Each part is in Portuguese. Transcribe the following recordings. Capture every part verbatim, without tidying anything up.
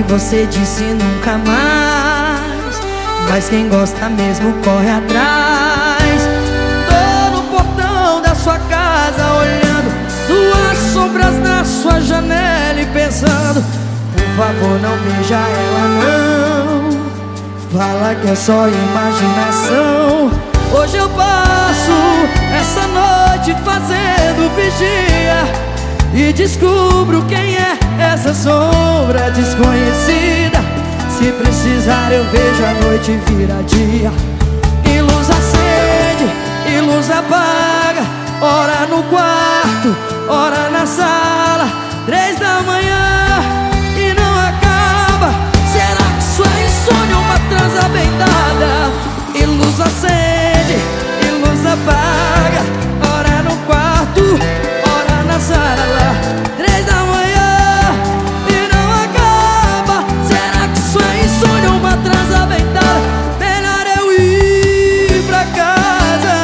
você disse nunca mais, mas quem gosta mesmo corre atrás. Tô no portão da sua casa olhando duas sombras na sua janela e pensando: por favor, não beija ela não, fala que é só imaginação. Hoje eu passo essa noite fazendo vigia e descubro quem é essa sombra desconhecida. Se precisar eu vejo a noite virar dia, e luz acende, e luz apaga, ora no quarto, ora na sala, três da manhã e não acaba. Será que isso é insônia ou uma transa bem dada? E luz acende, e luz apaga, ora no quarto, ora na sala, três da manhã e não acaba. Será que isso é insônia ou uma transa bem dada? Melhor eu ir pra casa.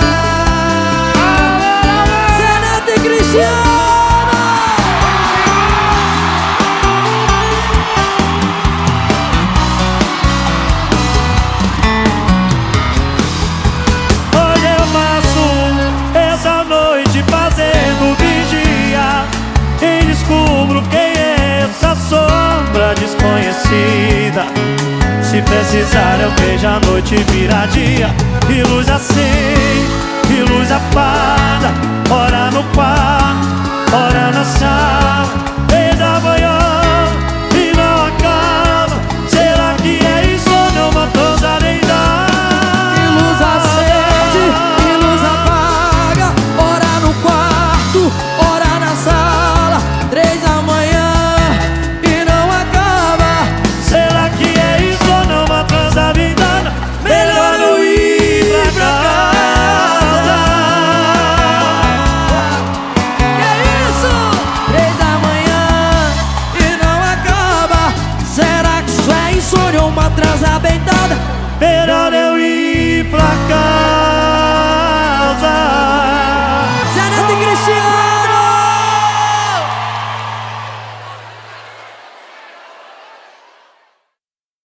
Zé Neto e Cristiano. Descubro quem é essa sombra desconhecida. Se precisar eu vejo a noite virar dia, e luz acende.